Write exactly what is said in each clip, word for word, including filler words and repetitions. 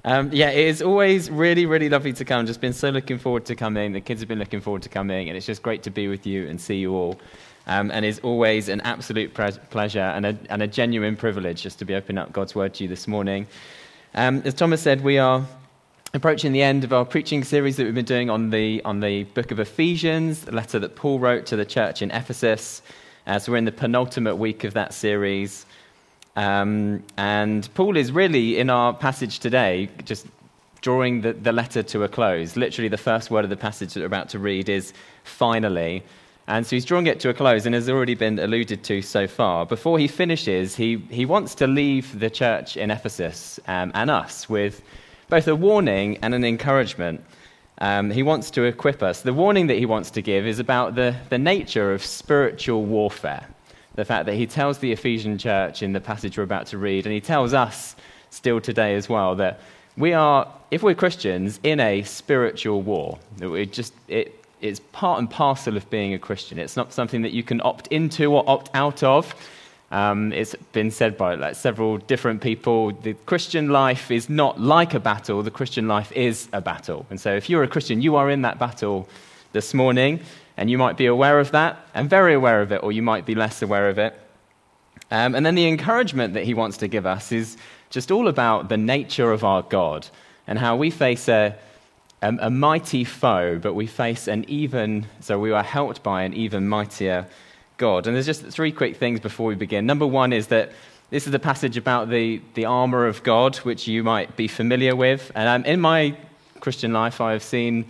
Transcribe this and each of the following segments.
Um, yeah, it is always really, really lovely to come. Just been so looking forward to coming. The kids have been looking forward to coming, and it's just great to be with you and see you all. Um, and it's always an absolute pre- pleasure and a, and a genuine privilege just to be opening up God's Word to you this morning. Um, as Thomas said, we are approaching the end of our preaching series that we've been doing on the on the book of Ephesians, the letter that Paul wrote to the church in Ephesus. Uh, so we're in the penultimate week of that series. Um, and Paul is really, in our passage today, just drawing the, the letter to a close. Literally, the first word of the passage that we're about to read is finally. And so he's drawing it to a close, and has already been alluded to so far. Before he finishes, he, he wants to leave the church in Ephesus um, and us with both a warning and an encouragement. Um, he wants to equip us. The warning that he wants to give is about the, the nature of spiritual warfare. The fact that he tells the Ephesian church in the passage we're about to read, and he tells us still today as well, that we are, if we're Christians, in a spiritual war. That we just it, it's part and parcel of being a Christian. It's not something that you can opt into or opt out of. Um, it's been said by like several different people, the Christian life is not like a battle, the Christian life is a battle. And so if you're a Christian, you are in that battle this morning. And you might be aware of that, and very aware of it, or you might be less aware of it. Um, and then the encouragement that he wants to give us is just all about the nature of our God, and how we face a, a, a mighty foe, but we face an even, so we are helped by an even mightier God. And there's just three quick things before we begin. Number one is that this is a passage about the, the armor of God, which you might be familiar with. And um, in my Christian life, I have seen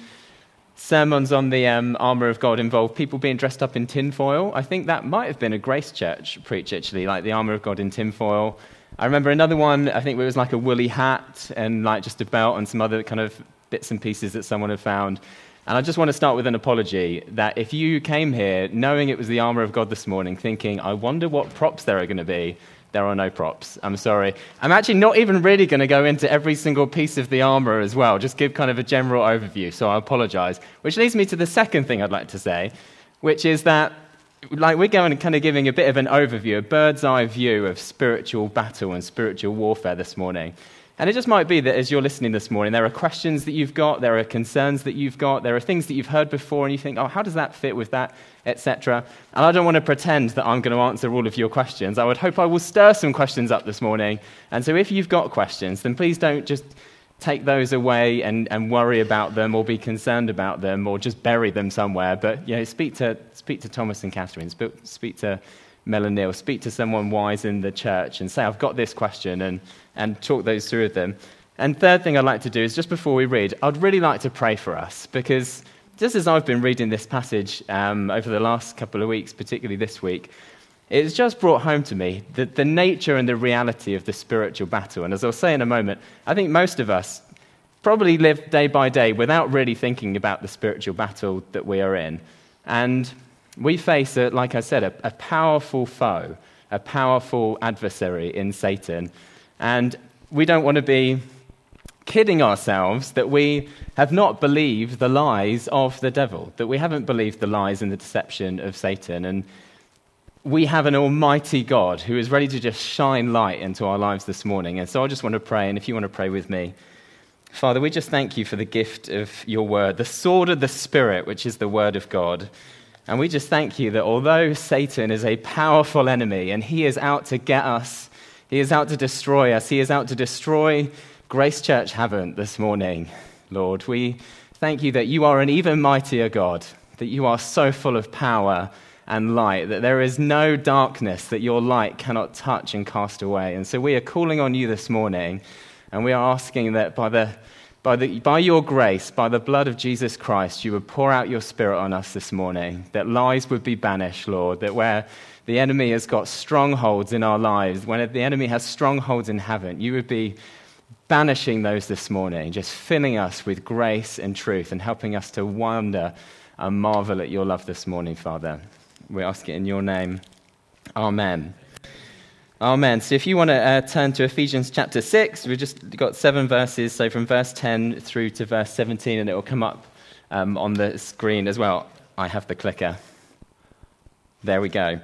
sermons on the um, armour of God involve people being dressed up in tinfoil. I think that might have been a Grace Church preach, actually, like the armour of God in tinfoil. I remember another one, I think it was like a woolly hat and like just a belt and some other kind of bits and pieces that someone had found. And I just want to start with an apology that if you came here knowing it was the armour of God this morning, thinking, I wonder what props there are going to be, there are no props. I'm sorry. I'm actually not even really going to go into every single piece of the armor as well, just give kind of a general overview, so I apologize. Which leads me to the second thing I'd like to say, which is that like we're going kind of giving a bit of an overview, a bird's eye view of spiritual battle and spiritual warfare this morning. And it just might be that as you're listening this morning, there are questions that you've got, there are concerns that you've got, there are things that you've heard before, and you think, oh, how does that fit with that, et cetera. And I don't want to pretend that I'm going to answer all of your questions. I would hope I will stir some questions up this morning. And so if you've got questions, then please don't just take those away and, and worry about them or be concerned about them or just bury them somewhere. But you know, speak to speak to Thomas and Catherine, speak, speak to Mel and Neil, speak to someone wise in the church and say, I've got this question, and, and talk those through with them. And third thing I'd like to do is just before we read, I'd really like to pray for us, because just as I've been reading this passage um, over the last couple of weeks, particularly this week, it's just brought home to me the, the nature and the reality of the spiritual battle. And as I'll say in a moment, I think most of us probably live day by day without really thinking about the spiritual battle that we are in. And we face, a, like I said, a, a powerful foe, a powerful adversary in Satan. And we don't want to be kidding ourselves that we have not believed the lies of the devil, that we haven't believed the lies and the deception of Satan. And we have an almighty God who is ready to just shine light into our lives this morning. And so I just want to pray, and if you want to pray with me. Father, we just thank you for the gift of your word, the sword of the Spirit, which is the word of God. And we just thank you that although Satan is a powerful enemy and he is out to get us, he is out to destroy us, he is out to destroy Grace Church Havant this morning, Lord. We thank you that you are an even mightier God, that you are so full of power and light, that there is no darkness that your light cannot touch and cast away. And so we are calling on you this morning, and we are asking that by the By, the, by your grace, by the blood of Jesus Christ, you would pour out your Spirit on us this morning, that lies would be banished, Lord, that where the enemy has got strongholds in our lives, when the enemy has strongholds in heaven, you would be banishing those this morning, just filling us with grace and truth and helping us to wonder and marvel at your love this morning, Father. We ask it in your name. Amen. Amen. So if you want to uh, turn to Ephesians chapter six, we've just got seven verses, so from verse ten through to verse seventeen, and it will come up um, on the screen as well. I have the clicker. There we go.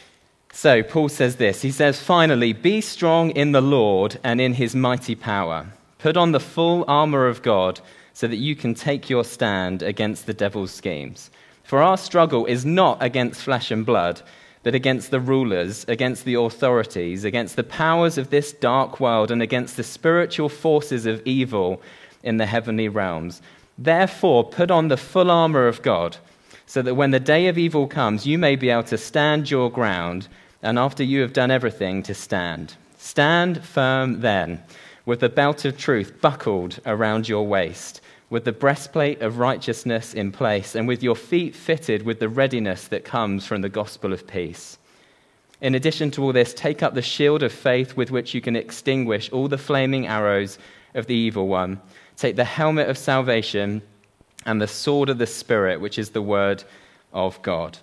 So Paul says this. He says, finally, be strong in the Lord and in his mighty power. Put on the full armor of God so that you can take your stand against the devil's schemes. For our struggle is not against flesh and blood, but against the rulers, against the authorities, against the powers of this dark world, and against the spiritual forces of evil in the heavenly realms. Therefore, put on the full armor of God, so that when the day of evil comes, you may be able to stand your ground, and after you have done everything, to stand. Stand firm then, with the belt of truth buckled around your waist, with the breastplate of righteousness in place, and with your feet fitted with the readiness that comes from the gospel of peace. In addition to all this, take up the shield of faith with which you can extinguish all the flaming arrows of the evil one. Take the helmet of salvation and the sword of the Spirit, which is the word of God.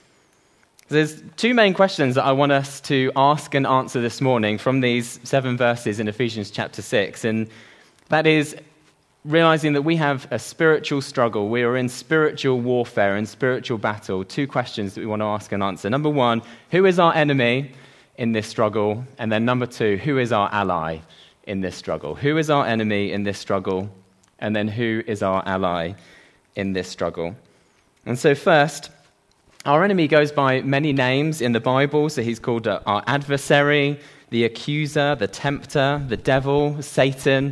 There's two main questions that I want us to ask and answer this morning from these seven verses in Ephesians chapter six, and that is realizing that we have a spiritual struggle. We are in spiritual warfare and spiritual battle. Two questions that we want to ask and answer. Number one, who is our enemy in this struggle? And then number two, who is our ally in this struggle? Who is our enemy in this struggle? And then who is our ally in this struggle? And so first, our enemy goes by many names in the Bible. So he's called our adversary, the accuser, the tempter, the devil, Satan.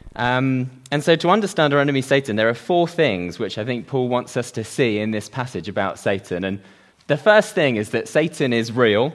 Um, and so to understand our enemy Satan, there are four things which I think Paul wants us to see in this passage about Satan. And the first thing is that Satan is real.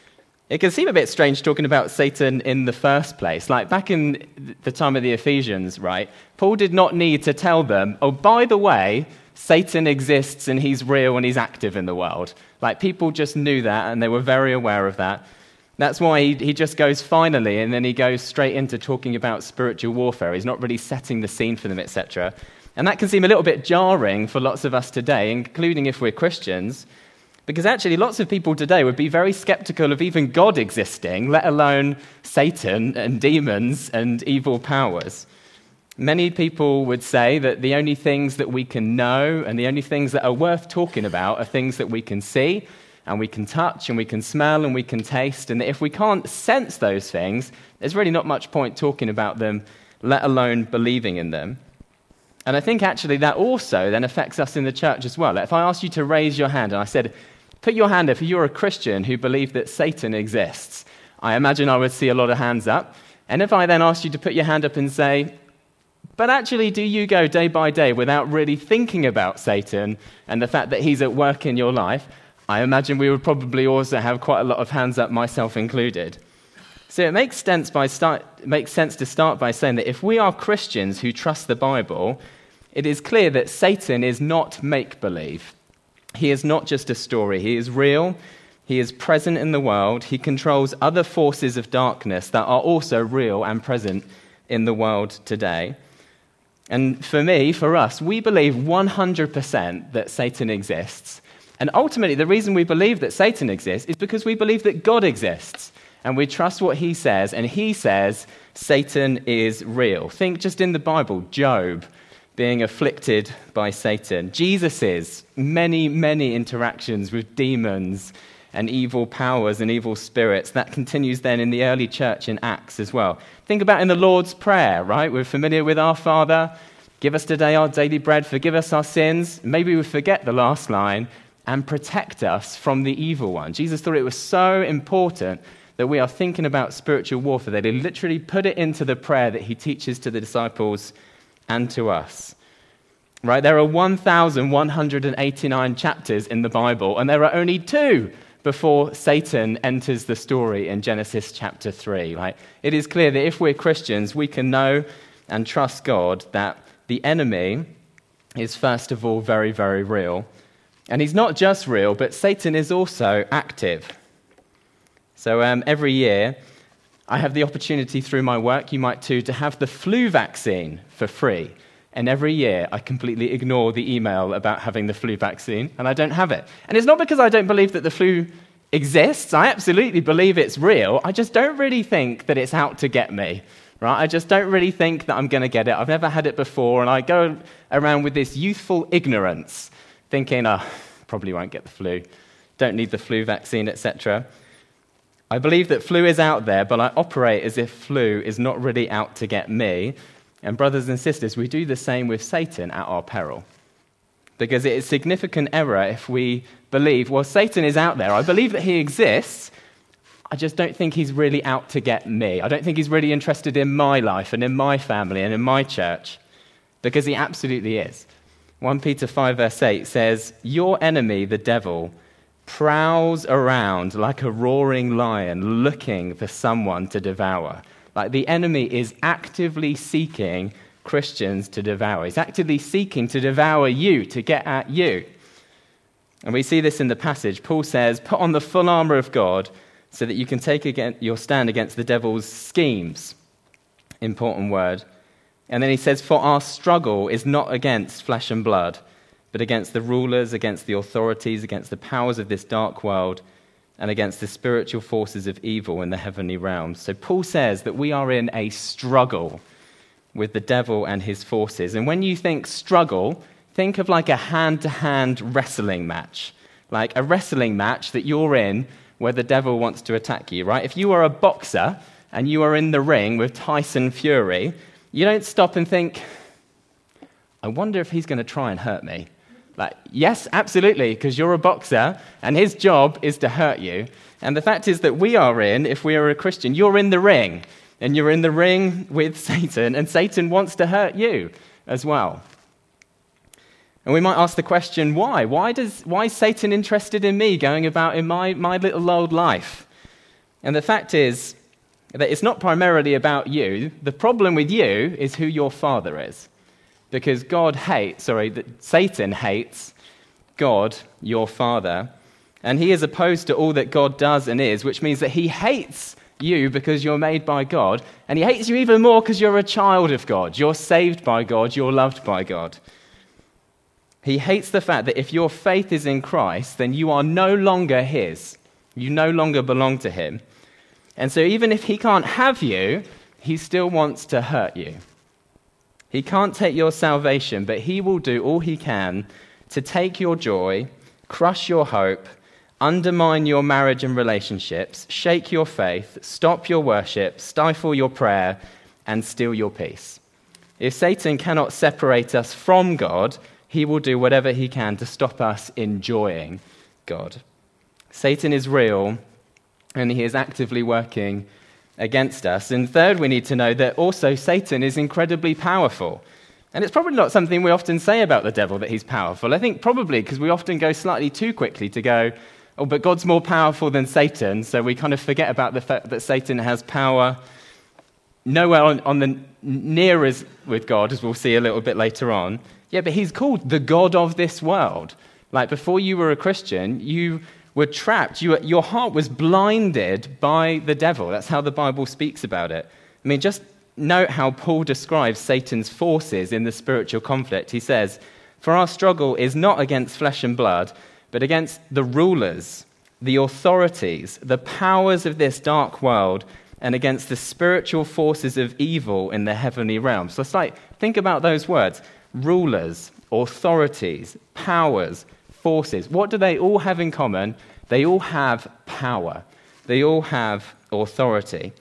It can seem a bit strange talking about Satan in the first place. Like back in the time of the Ephesians, right? Paul did not need to tell them, oh, by the way, Satan exists and he's real and he's active in the world. Like people just knew that and they were very aware of that. That's why he, he just goes finally, and then he goes straight into talking about spiritual warfare. He's not really setting the scene for them, et cetera. And that can seem a little bit jarring for lots of us today, including if we're Christians, because actually lots of people today would be very skeptical of even God existing, let alone Satan and demons and evil powers. Many people would say that the only things that we can know and the only things that are worth talking about are things that we can see, and we can touch, and we can smell, and we can taste, and that if we can't sense those things, there's really not much point talking about them, let alone believing in them. And I think actually that also then affects us in the church as well. If I asked you to raise your hand, and I said, put your hand up if you're a Christian who believes that Satan exists, I imagine I would see a lot of hands up. And if I then asked you to put your hand up and say, but actually, do you go day by day without really thinking about Satan and the fact that he's at work in your life? I imagine we would probably also have quite a lot of hands up, myself included. So it makes sense, by start, it makes sense to start by saying that if we are Christians who trust the Bible, it is clear that Satan is not make-believe. He is not just a story. He is real. He is present in the world. He controls other forces of darkness that are also real and present in the world today. And for me, for us, we believe one hundred percent that Satan exists. And ultimately, the reason we believe that Satan exists is because we believe that God exists. And we trust what he says, and he says Satan is real. Think just in the Bible, Job being afflicted by Satan. Jesus' many, many interactions with demons and evil powers and evil spirits. That continues then in the early church in Acts as well. Think about in the Lord's Prayer, right? We're familiar with our Father. Give us today our daily bread. Forgive us our sins. Maybe we forget the last line. And protect us from the evil one. Jesus thought it was so important that we are thinking about spiritual warfare that he literally put it into the prayer that he teaches to the disciples and to us. Right? There are one thousand one hundred eighty-nine chapters in the Bible, and there are only two before Satan enters the story in Genesis chapter three. Right? It is clear that if we're Christians, we can know and trust God that the enemy is first of all very, very real. And he's not just real, but Satan is also active. So um, every year, I have the opportunity through my work, you might too, to have the flu vaccine for free. And every year, I completely ignore the email about having the flu vaccine, and I don't have it. And it's not because I don't believe that the flu exists. I absolutely believe it's real. I just don't really think that it's out to get me. Right? I just don't really think that I'm going to get it. I've never had it before, and I go around with this youthful ignorance, thinking, oh, probably won't get the flu, don't need the flu vaccine, et cetera. I believe that flu is out there, but I operate as if flu is not really out to get me. And brothers and sisters, we do the same with Satan at our peril. Because it is significant error if we believe, well, Satan is out there. I believe that he exists. I just don't think he's really out to get me. I don't think he's really interested in my life and in my family and in my church. Because he absolutely is. First Peter five verse eight says, your enemy, the devil, prowls around like a roaring lion looking for someone to devour. Like the enemy is actively seeking Christians to devour. He's actively seeking to devour you, to get at you. And we see this in the passage. Paul says, put on the full armor of God so that you can take against, your stand against the devil's schemes. Important word. And then he says, for our struggle is not against flesh and blood, but against the rulers, against the authorities, against the powers of this dark world, and against the spiritual forces of evil in the heavenly realms. So Paul says that we are in a struggle with the devil and his forces. And when you think struggle, think of like a hand-to-hand wrestling match. Like a wrestling match that you're in where the devil wants to attack you, right? If you are a boxer and you are in the ring with Tyson Fury, you don't stop and think, I wonder if he's going to try and hurt me. Like, yes, absolutely, because you're a boxer and his job is to hurt you. And the fact is that we are in, if we are a Christian, you're in the ring. And you're in the ring with Satan, and Satan wants to hurt you as well. And we might ask the question, why? Why does why is Satan interested in me going about in my, my little old life? And the fact is that it's not primarily about you. The problem with you is who your father is. Because God hates, sorry, that Satan hates God, your father, and he is opposed to all that God does and is, which means that he hates you because you're made by God, and he hates you even more because you're a child of God. You're saved by God, you're loved by God. He hates the fact that if your faith is in Christ, then you are no longer his. You no longer belong to him. And so even if he can't have you, he still wants to hurt you. He can't take your salvation, but he will do all he can to take your joy, crush your hope, undermine your marriage and relationships, shake your faith, stop your worship, stifle your prayer, and steal your peace. If Satan cannot separate us from God, he will do whatever he can to stop us enjoying God. Satan is real, and he is actively working against us. And third, we need to know that also Satan is incredibly powerful. And it's probably not something we often say about the devil, that he's powerful. I think probably because we often go slightly too quickly to go, oh, but God's more powerful than Satan, so we kind of forget about the fact that Satan has power nowhere on, on the near as with God, as we'll see a little bit later on. Yeah, but he's called the God of this world. Like before you were a Christian, you were trapped. You were, your heart was blinded by the devil. That's how the Bible speaks about it. I mean, just note how Paul describes Satan's forces in the spiritual conflict. He says, for our struggle is not against flesh and blood, but against the rulers, the authorities, the powers of this dark world, and against the spiritual forces of evil in the heavenly realms. So it's like, think about those words. Rulers, authorities, powers, forces. What do they all have in common? They all have power. They all have authority.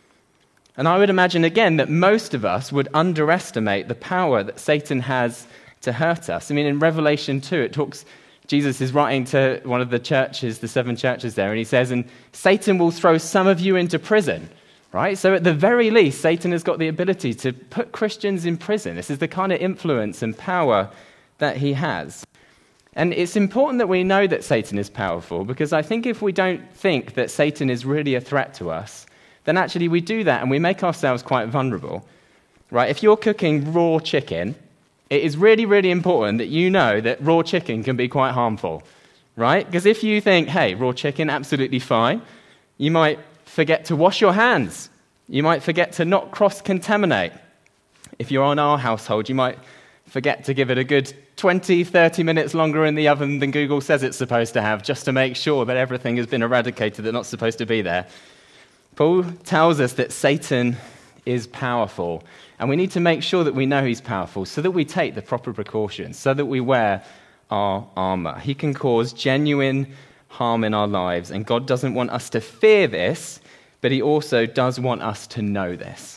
And I would imagine, again, that most of us would underestimate the power that Satan has to hurt us. I mean, in Revelation two, it talks, Jesus is writing to one of the churches, the seven churches there, and he says, and Satan will throw some of you into prison, right? So at the very least, Satan has got the ability to put Christians in prison. This is the kind of influence and power that he has. And it's important that we know that Satan is powerful, because I think if we don't think that Satan is really a threat to us, then actually we do that and we make ourselves quite vulnerable, right? If you're cooking raw chicken, it is really, really important that you know that raw chicken can be quite harmful, right? Because if you think, hey, raw chicken, absolutely fine, you might forget to wash your hands. You might forget to not cross-contaminate. If you're on our household, you might forget to give it a good twenty, thirty minutes longer in the oven than Google says it's supposed to have, just to make sure that everything has been eradicated that's not supposed to be there. Paul tells us that Satan is powerful, and we need to make sure that we know he's powerful so that we take the proper precautions, so that we wear our armor. He can cause genuine harm in our lives. And God doesn't want us to fear this, but he also does want us to know this.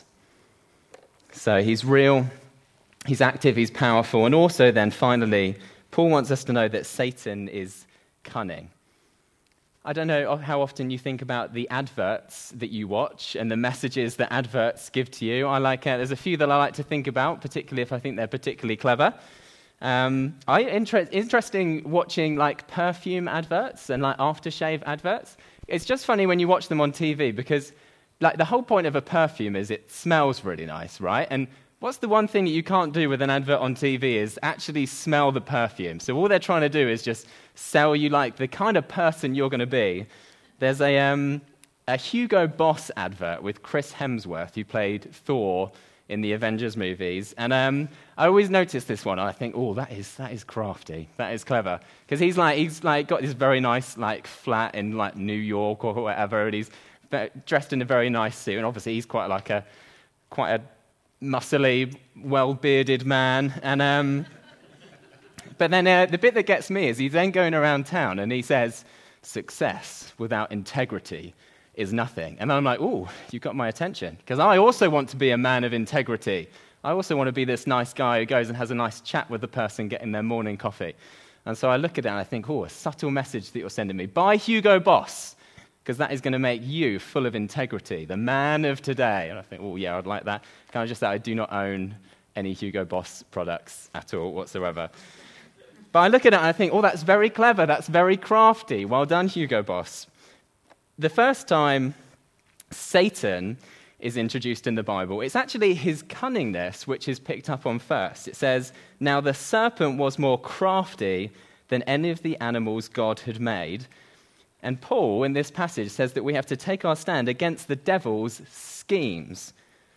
So he's real, he's active, he's powerful. And also then, finally, Paul wants us to know that Satan is cunning. I don't know how often you think about the adverts that you watch and the messages that adverts give to you. I like uh, there's a few that I like to think about, particularly if I think they're particularly clever. Um, I inter- interesting watching like perfume adverts and like aftershave adverts. It's just funny when you watch them on T V because like the whole point of a perfume is it smells really nice, right? And what's the one thing that you can't do with an advert on T V is actually smell the perfume. So all they're trying to do is just sell you like the kind of person you're going to be. There's a um, a Hugo Boss advert with Chris Hemsworth, who played Thor in the Avengers movies. And um, I always notice this one, and I think, oh, that is that is crafty. That is clever. Because he's like he's like got this very nice like flat in like New York or whatever, and he's dressed in a very nice suit. And obviously he's quite like a quite a muscly, well-bearded man. And um, but then uh, the bit that gets me is he's then going around town and he says, "Success without integrity is nothing." And I'm like, "Oh, you got my attention," because I also want to be a man of integrity. I also want to be this nice guy who goes and has a nice chat with the person getting their morning coffee. And so I look at it and I think, "Oh, a subtle message that you're sending me. Buy Hugo Boss, because that is going to make you full of integrity, the man of today." And I think, "Oh, yeah, I'd like that." Can I just say I do not own any Hugo Boss products at all whatsoever. But I look at it and I think, "Oh, that's very clever. That's very crafty. Well done, Hugo Boss." The first time Satan is introduced in the Bible, it's actually his cunningness which is picked up on first. It says, "Now the serpent was more crafty than any of the animals God had made." And Paul, in this passage, says that we have to take our stand against the devil's schemes.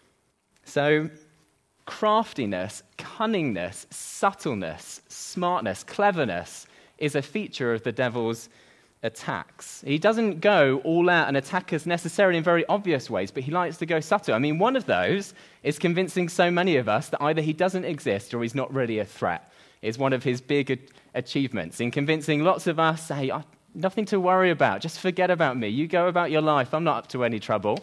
So, craftiness, cunningness, subtleness, smartness, cleverness is a feature of the devil's attacks. He doesn't go all out and attack us necessarily in very obvious ways, but he likes to go subtle. I mean, one of those is convincing so many of us that either he doesn't exist or he's not really a threat. It's one of his big achievements in convincing lots of us, hey, I, nothing to worry about, just forget about me. You go about your life, I'm not up to any trouble.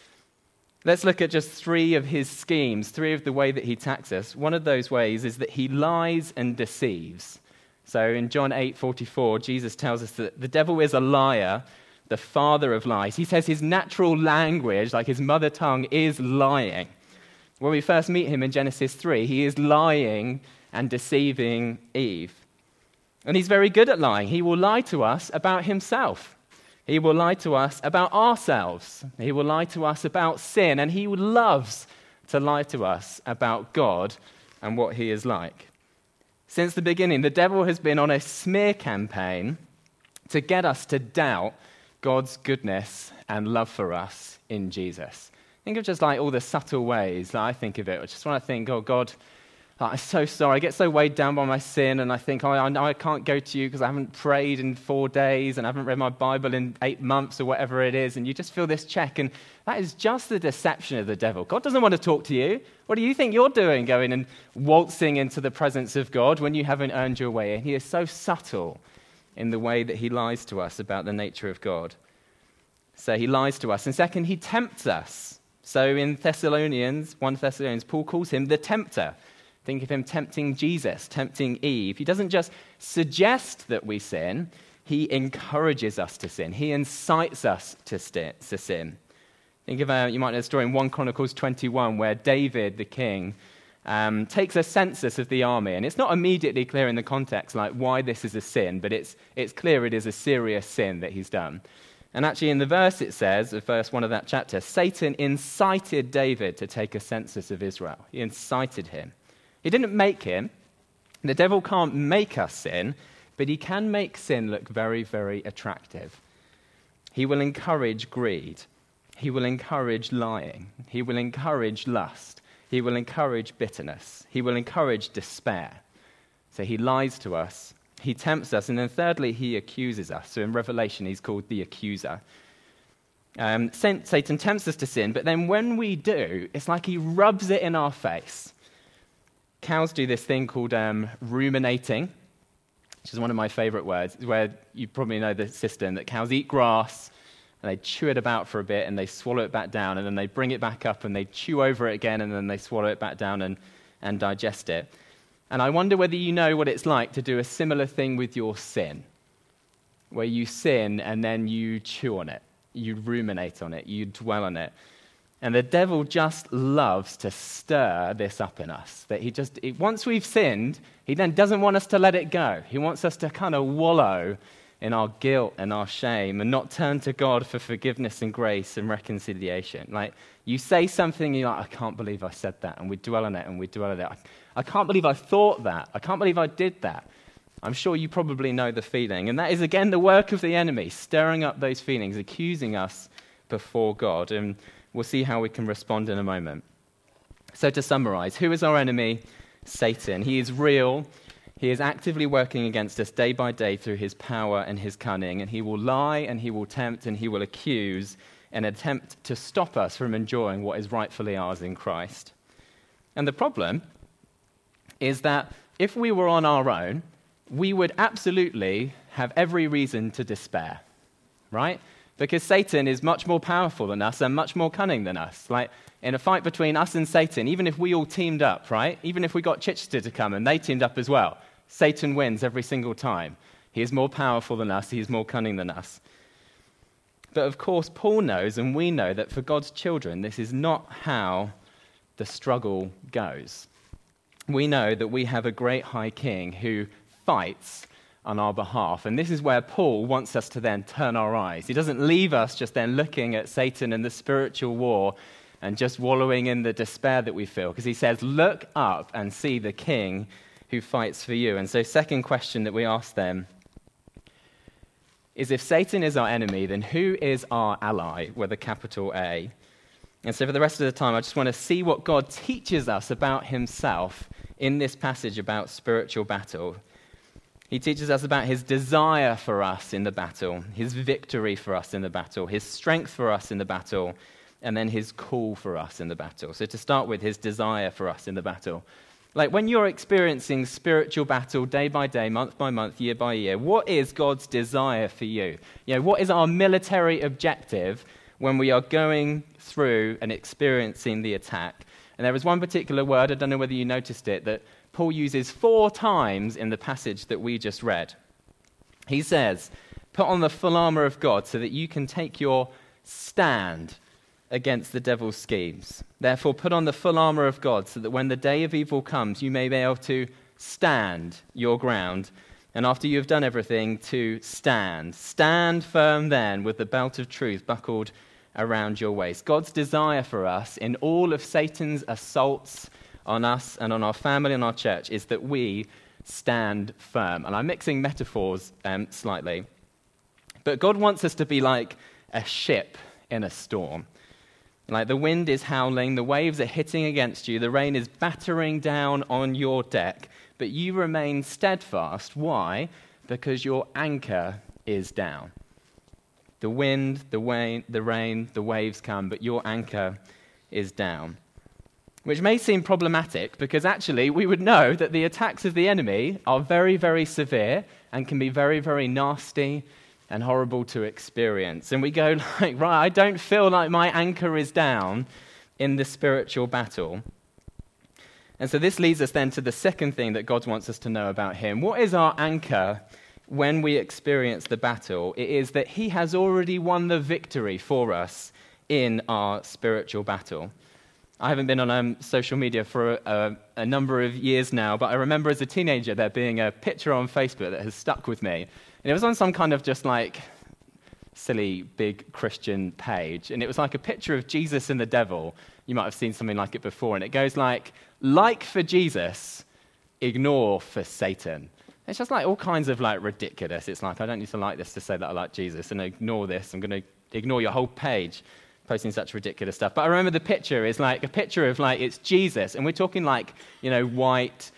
Let's look at just three of his schemes, three of the way that he attacks us. One of those ways is that he lies and deceives. So in John eight forty-four, Jesus tells us that the devil is a liar, the father of lies. He says his natural language, like his mother tongue, is lying. When we first meet him in Genesis three, he is lying and deceiving Eve. And he's very good at lying. He will lie to us about himself. He will lie to us about ourselves. He will lie to us about sin. And he loves to lie to us about God and what he is like. Since the beginning, the devil has been on a smear campaign to get us to doubt God's goodness and love for us in Jesus. Think of just like all the subtle ways that I think of it. I just want to think, oh, God, I'm so sorry. I get so weighed down by my sin, and I think, oh, I know I can't go to you because I haven't prayed in four days and I haven't read my Bible in eight months or whatever it is, and you just feel this check, and that is just the deception of the devil. God doesn't want to talk to you. What do you think you're doing, going and waltzing into the presence of God when you haven't earned your way in? He is so subtle in the way that he lies to us about the nature of God. So he lies to us. And second, he tempts us. So in Thessalonians, First Thessalonians, Paul calls him the tempter. Think of him tempting Jesus, tempting Eve. He doesn't just suggest that we sin, he encourages us to sin. He incites us to sin. Think of, a, you might know the story in First Chronicles twenty-one, where David, the king, um, takes a census of the army. And it's not immediately clear in the context like why this is a sin, but it's, it's clear it is a serious sin that he's done. And actually in the verse it says, verse one of that chapter, Satan incited David to take a census of Israel. He incited him. He didn't make him. The devil can't make us sin, but he can make sin look very, very attractive. He will encourage greed. He will encourage lying. He will encourage lust. He will encourage bitterness. He will encourage despair. So he lies to us. He tempts us. And then thirdly, he accuses us. So in Revelation, he's called the accuser. Um, Satan tempts us to sin, but then when we do, it's like he rubs it in our face. Cows do this thing called um, ruminating. which is one of my favorite words, where you probably know the system that cows eat grass, and they chew it about for a bit, and they swallow it back down, and then they bring it back up, and they chew over it again, and then they swallow it back down and, and digest it. And I wonder whether you know what it's like to do a similar thing with your sin, where you sin, and then you chew on it, you ruminate on it, you dwell on it. And the devil just loves to stir this up in us, that he just, once we've sinned, he then doesn't want us to let it go. He wants us to kind of wallow in our guilt and our shame and not turn to God for forgiveness and grace and reconciliation. Like, you say something, you're like, I can't believe I said that, and we dwell on it, and we dwell on it. I, I can't believe I thought that. I can't believe I did that. I'm sure you probably know the feeling. And that is, again, the work of the enemy, stirring up those feelings, accusing us before God. And we'll see how we can respond in a moment. So to summarize, who is our enemy? Satan. He is real. He is actively working against us day by day through his power and his cunning, and he will lie, and he will tempt, and he will accuse, and attempt to stop us from enjoying what is rightfully ours in Christ. And the problem is that if we were on our own, we would absolutely have every reason to despair, right? Because Satan is much more powerful than us and much more cunning than us. Like, in a fight between us and Satan, even if we all teamed up, right? Even if we got Chichester to come and they teamed up as well, Satan wins every single time. He is more powerful than us. He is more cunning than us. But of course, Paul knows, and we know, that for God's children, this is not how the struggle goes. We know that we have a great high king who fights on our behalf. And this is where Paul wants us to then turn our eyes. He doesn't leave us just then looking at Satan and the spiritual war and just wallowing in the despair that we feel, because he says, look up and see the king who fights for you. And so second question that we ask them is, if Satan is our enemy, then who is our ally with a capital A? And so for the rest of the time, I just want to see what God teaches us about himself in this passage about spiritual battle. He teaches us about his desire for us in the battle, his victory for us in the battle, his strength for us in the battle, and then his call for us in the battle. So to start with, his desire for us in the battle. Like, when you're experiencing spiritual battle day by day, month by month, year by year, what is God's desire for you? You know, what is our military objective when we are going through and experiencing the attack? And there is one particular word, I don't know whether you noticed it, that Paul uses four times in the passage that we just read. He says, put on the full armor of God so that you can take your stand against the devil's schemes. Therefore, put on the full armor of God so that when the day of evil comes, you may be able to stand your ground. And after you have done everything, to stand. Stand firm then with the belt of truth buckled around your waist. God's desire for us in all of Satan's assaults on us and on our family and our church is that we stand firm. And I'm mixing metaphors um, slightly. But God wants us to be like a ship in a storm. Like, the wind is howling, the waves are hitting against you, the rain is battering down on your deck, but you remain steadfast. Why? Because your anchor is down. The wind, the rain, the rain, the waves come, but your anchor is down. Which may seem problematic, because actually we would know that the attacks of the enemy are very, very severe and can be very, very nasty and horrible to experience. And we go like, right, I don't feel like my anchor is down in the spiritual battle. And so this leads us then to the second thing that God wants us to know about him. What is our anchor when we experience the battle? It is that he has already won the victory for us in our spiritual battle. I haven't been on um, social media for a, a, a number of years now, but I remember as a teenager there being a picture on Facebook that has stuck with me. And it was on some kind of just like silly big Christian page. And it was like a picture of Jesus and the devil. You might have seen something like it before. And it goes like, like for Jesus, ignore for Satan. It's just like all kinds of like ridiculous. It's like, I don't need to like this to say that I like Jesus, and ignore this. I'm going to ignore your whole page posting such ridiculous stuff. But I remember the picture is like a picture of like, it's Jesus. And we're talking like, you know, white,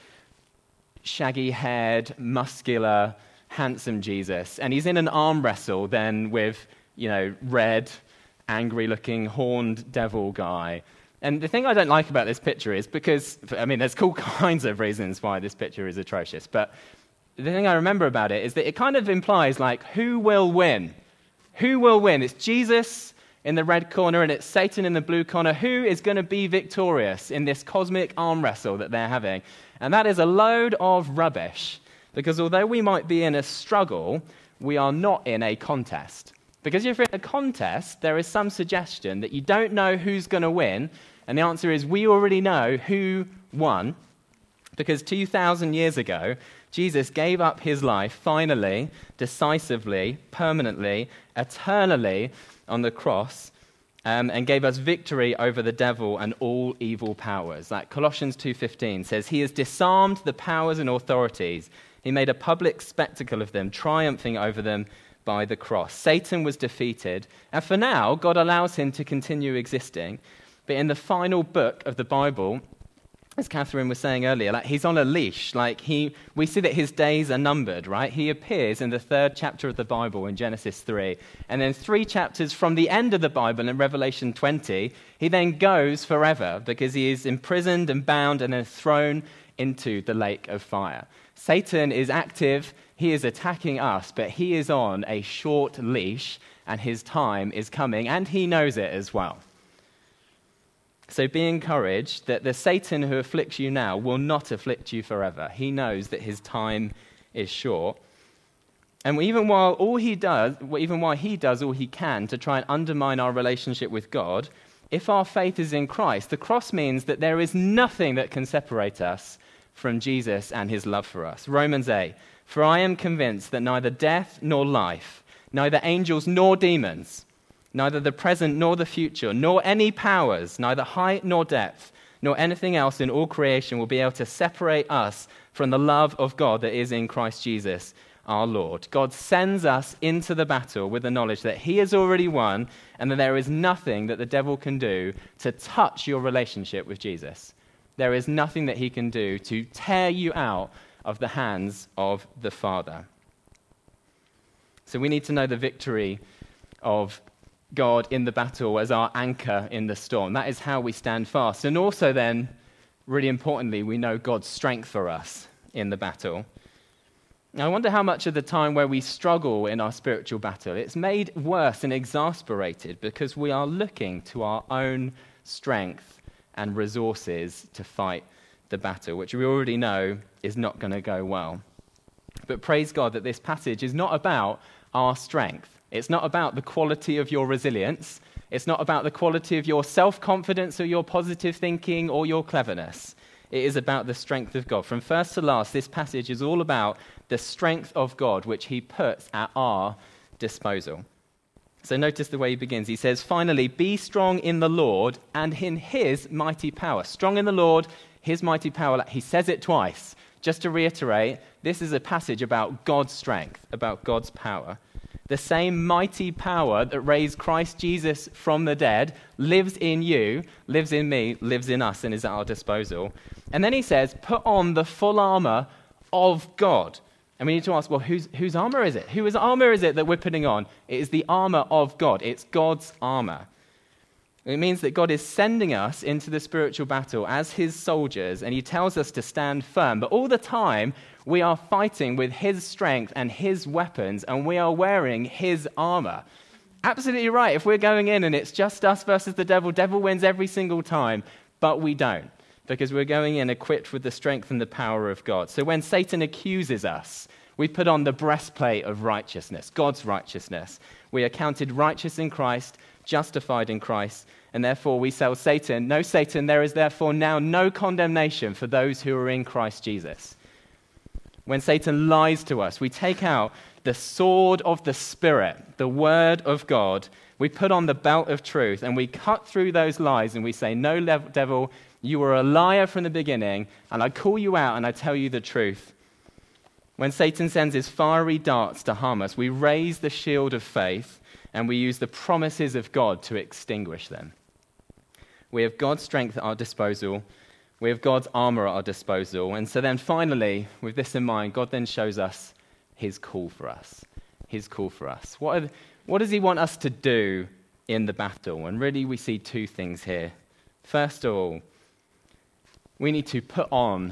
shaggy-haired, muscular, handsome Jesus, and he's in an arm wrestle then with, you know, red, angry-looking, horned devil guy. And the thing I don't like about this picture is because, I mean, there's all kinds of reasons why this picture is atrocious, but the thing I remember about it is that it kind of implies, like, who will win? Who will win? It's Jesus in the red corner and it's Satan in the blue corner. Who is going to be victorious in this cosmic arm wrestle that they're having? And that is a load of rubbish, because although we might be in a struggle, we are not in a contest. Because if you're in a contest, there is some suggestion that you don't know who's going to win, and the answer is we already know who won, because two thousand years ago, Jesus gave up his life finally, decisively, permanently, eternally on the cross, um, and gave us victory over the devil and all evil powers. Like Colossians two fifteen says, he has disarmed the powers and authorities. He made a public spectacle of them, triumphing over them by the cross. Satan was defeated, and for now, God allows him to continue existing. But in the final book of the Bible, as Catherine was saying earlier, like he's on a leash. Like he, we see that his days are numbered, right? He appears in the third chapter of the Bible in Genesis three. And then three chapters from the end of the Bible in Revelation twenty, he then goes forever because he is imprisoned and bound and then thrown into the lake of fire. Satan is active. He is attacking us, but he is on a short leash and his time is coming, and he knows it as well. So be encouraged that the Satan who afflicts you now will not afflict you forever. He knows that his time is short. And even while all he does, even while he does all he can to try and undermine our relationship with God, if our faith is in Christ, the cross means that there is nothing that can separate us from Jesus and his love for us. Romans eight, for I am convinced that neither death nor life, neither angels nor demons, neither the present nor the future, nor any powers, neither height nor depth, nor anything else in all creation will be able to separate us from the love of God that is in Christ Jesus our Lord. God sends us into the battle with the knowledge that he has already won and that there is nothing that the devil can do to touch your relationship with Jesus. There is nothing that he can do to tear you out of the hands of the Father. So we need to know the victory of God in the battle as our anchor in the storm. That is how we stand fast. And also then, really importantly, we know God's strength for us in the battle. Now, I wonder how much of the time where we struggle in our spiritual battle, it's made worse and exasperated because we are looking to our own strength and resources to fight the battle, which we already know is not going to go well. But praise God that this passage is not about our strength. It's not about the quality of your resilience. It's not about the quality of your self-confidence or your positive thinking or your cleverness. It is about the strength of God. From first to last, this passage is all about the strength of God, which he puts at our disposal. So notice the way he begins. He says, finally, be strong in the Lord and in his mighty power. Strong in the Lord, his mighty power. He says it twice. Just to reiterate, this is a passage about God's strength, about God's power. The same mighty power that raised Christ Jesus from the dead lives in you, lives in me, lives in us, and is at our disposal. And then he says, put on the full armor of God. And we need to ask, well, whose, whose armor is it? Whose armor is it that we're putting on? It is the armor of God. It's God's armor. It means that God is sending us into the spiritual battle as his soldiers, and he tells us to stand firm. But all the time, we are fighting with his strength and his weapons, and we are wearing his armor. Absolutely right. If we're going in and it's just us versus the devil, devil wins every single time, but we don't, because we're going in equipped with the strength and the power of God. So when Satan accuses us, we put on the breastplate of righteousness, God's righteousness. We are counted righteous in Christ, justified in Christ, and therefore we tell Satan, no, Satan, there is therefore now no condemnation for those who are in Christ Jesus. When Satan lies to us, we take out the sword of the Spirit, the word of God. We put on the belt of truth, and we cut through those lies, and we say, no, devil, you were a liar from the beginning, and I call you out, and I tell you the truth. When Satan sends his fiery darts to harm us, we raise the shield of faith, and we use the promises of God to extinguish them. We have God's strength at our disposal. We have God's armor at our disposal. And so then finally, with this in mind, God then shows us his call for us. His call for us. What, are, what does he want us to do in the battle? And really we see two things here. First of all, we need to put on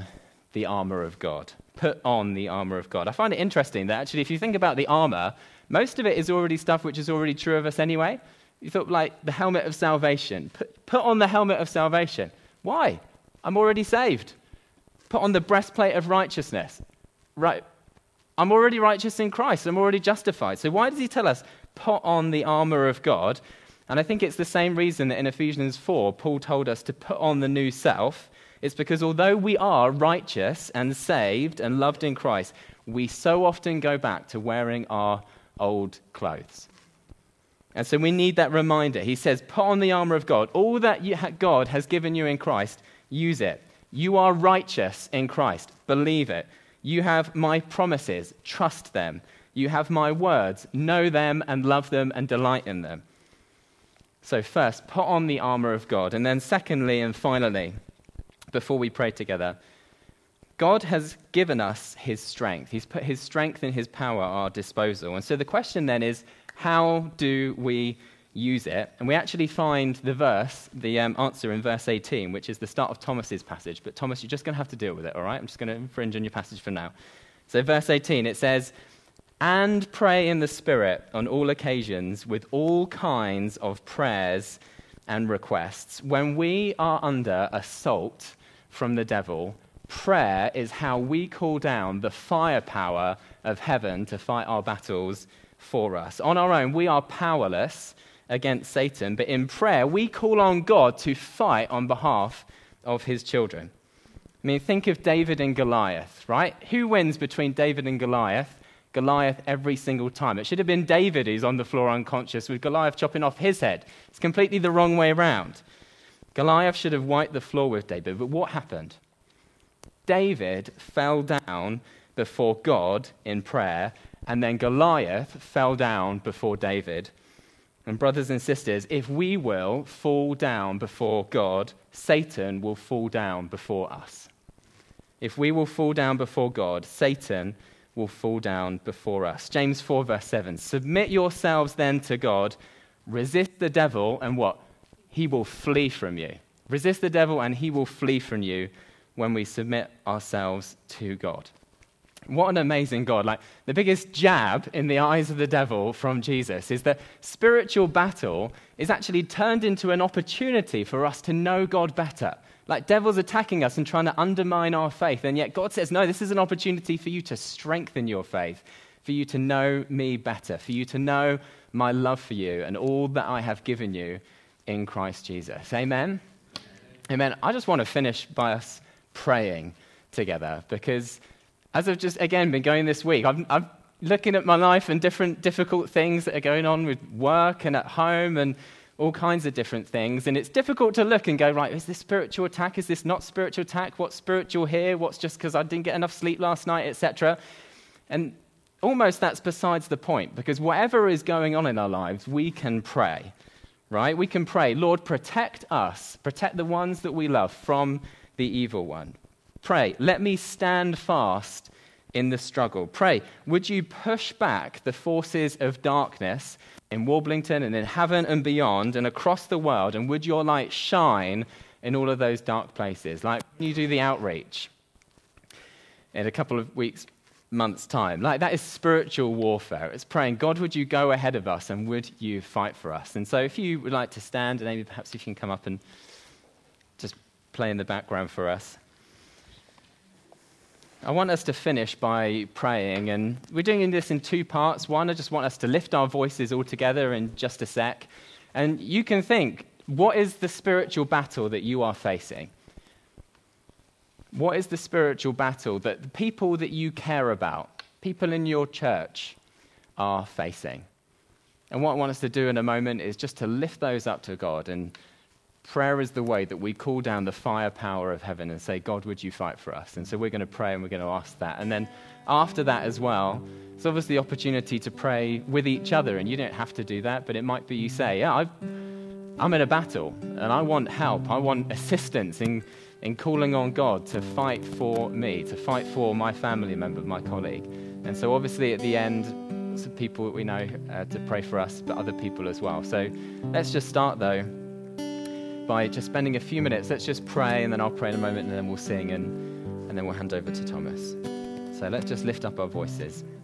the armor of God. Put on the armor of God. I find it interesting that actually if you think about the armor, most of it is already stuff which is already true of us anyway. You thought like the helmet of salvation. Put, put on the helmet of salvation. Why? I'm already saved. Put on the breastplate of righteousness. Right. I'm already righteous in Christ. I'm already justified. So why does he tell us, put on the armor of God? And I think it's the same reason that in Ephesians four, Paul told us to put on the new self. It's because although we are righteous and saved and loved in Christ, we so often go back to wearing our old clothes. And so we need that reminder. He says, put on the armor of God. All that you ha- God has given you in Christ, use it. You are righteous in Christ. Believe it. You have my promises. Trust them. You have my words. Know them and love them and delight in them. So first, put on the armor of God. And then secondly and finally, before we pray together, God has given us his strength. He's put his strength and his power at our disposal. And so the question then is, how do we use it? And we actually find the verse, the um, answer in verse eighteen, which is the start of Thomas's passage. But Thomas, you're just going to have to deal with it, all right? I'm just going to infringe on your passage for now. So verse eighteen, it says, and pray in the Spirit on all occasions with all kinds of prayers and requests. When we are under assault from the devil, prayer is how we call down the firepower of heaven to fight our battles for us. On our own, we are powerless against Satan, but in prayer, we call on God to fight on behalf of his children. I mean, think of David and Goliath, right? Who wins between David and Goliath? Goliath every single time. It should have been David who's on the floor unconscious with Goliath chopping off his head. It's completely the wrong way around. Goliath should have wiped the floor with David, but what happened? David fell down before God in prayer, and then Goliath fell down before David. And brothers and sisters, if we will fall down before God, Satan will fall down before us. If we will fall down before God, Satan will fall down before us. James four verse seven, submit yourselves then to God, resist the devil, and what? He will flee from you. Resist the devil and he will flee from you when we submit ourselves to God. What an amazing God. Like, the biggest jab in the eyes of the devil from Jesus is that spiritual battle is actually turned into an opportunity for us to know God better. Like, devil's attacking us and trying to undermine our faith, and yet God says, no, this is an opportunity for you to strengthen your faith, for you to know me better, for you to know my love for you and all that I have given you in Christ Jesus. Amen? Amen. I just want to finish by us praying together, because as I've just, again, been going this week, I'm, I'm looking at my life and different difficult things that are going on with work and at home and all kinds of different things. And it's difficult to look and go, right, is this spiritual attack? Is this not spiritual attack? What's spiritual here? What's just because I didn't get enough sleep last night, et cetera? And almost that's besides the point, because whatever is going on in our lives, we can pray, right? We can pray, Lord, protect us, protect the ones that we love from the evil one. Pray, let me stand fast in the struggle. Pray, would you push back the forces of darkness in Warblington and in heaven and beyond and across the world, and would your light shine in all of those dark places? Like when you do the outreach in a couple of weeks, months' time. Like, that is spiritual warfare. It's praying, God, would you go ahead of us and would you fight for us? And so if you would like to stand, and maybe perhaps if you can come up and just play in the background for us. I want us to finish by praying, and we're doing this in two parts. One, I just want us to lift our voices all together in just a sec. And you can think, what is the spiritual battle that you are facing? What is the spiritual battle that the people that you care about, people in your church, are facing? And what I want us to do in a moment is just to lift those up to God, and prayer is the way that we call down the firepower of heaven and say, God, would you fight for us? And so we're going to pray and we're going to ask that. And then after that as well, it's obviously the opportunity to pray with each other. And you don't have to do that, but it might be you say, yeah, I've, I'm in a battle and I want help. I want assistance in, in calling on God to fight for me, to fight for my family member, my colleague. And so obviously at the end, some people that we know uh, to pray for us, but other people as well. So let's just start though by just spending a few minutes. Let's just pray, and then I'll pray in a moment, and then we'll sing, and and then we'll hand over to Thomas. So let's just lift up our voices